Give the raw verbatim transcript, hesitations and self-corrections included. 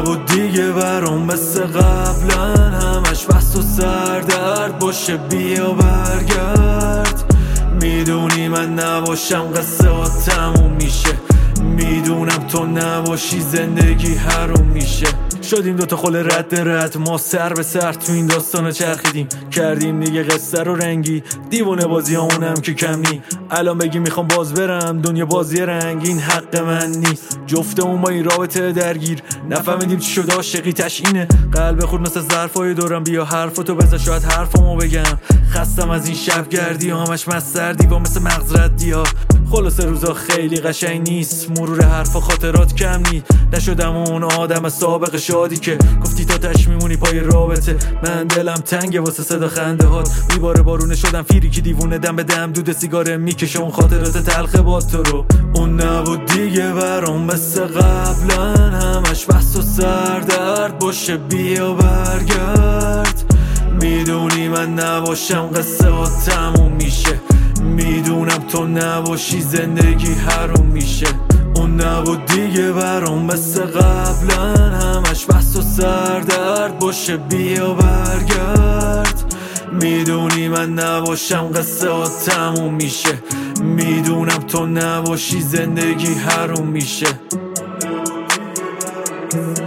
نبود دیگه برام مثل قبلا، همش بس و سردرد باشه بیا برگرد. میدونی من نباشم قصه ها تموم میشه، میدونم تو نباشی زندگی حروم میشه. شدیم دوتا خل رد رد، ما سر به سر تو این داستانا چرخیدیم، کردیم دیگه قصه رو رنگی. دیوونه بازی همونم که کم نی، الان بگی میخوام باز برم دنیا بازی رنگین حق من نیست. جفتمون با این رابطه درگیر، نفهمیدیم چی شد عاشقی تشینه. قلب خود مثل ظرفای دورم، بیا حرفاتو بزن شاید حرفمو بگم. خستم از این شب گردی ها، همش مستردی با مثل مغز ردی ها. خلاصه روزا خیلی قشنگ نیست، مرور حرف و خاطرات کم نی. نشدم اون آدم سابق شادی که گفتی تا تش میمونی پای رابطه. من دلم تنگه واسه صدا خنده هات، میباره بارونه شدم فیری که دیوونه دم به دم دود سیگاره میکشه اون خاطرات تلخ با تو رو. اون نبود دیگه برام مثل قبلا، همش بس و سردرد باشه بیا برگرد. میدونی من نباشم قصه ها تموم میشه، میدونم تو نباشی زندگی حروم میشه. اون نبود دیگه برام مثل قبلا، همش بس و سردرد باشه بیا برگرد. میدونی من نباشم قصه ها تموم میشه، میدونم تو نباشی زندگی حروم میشه.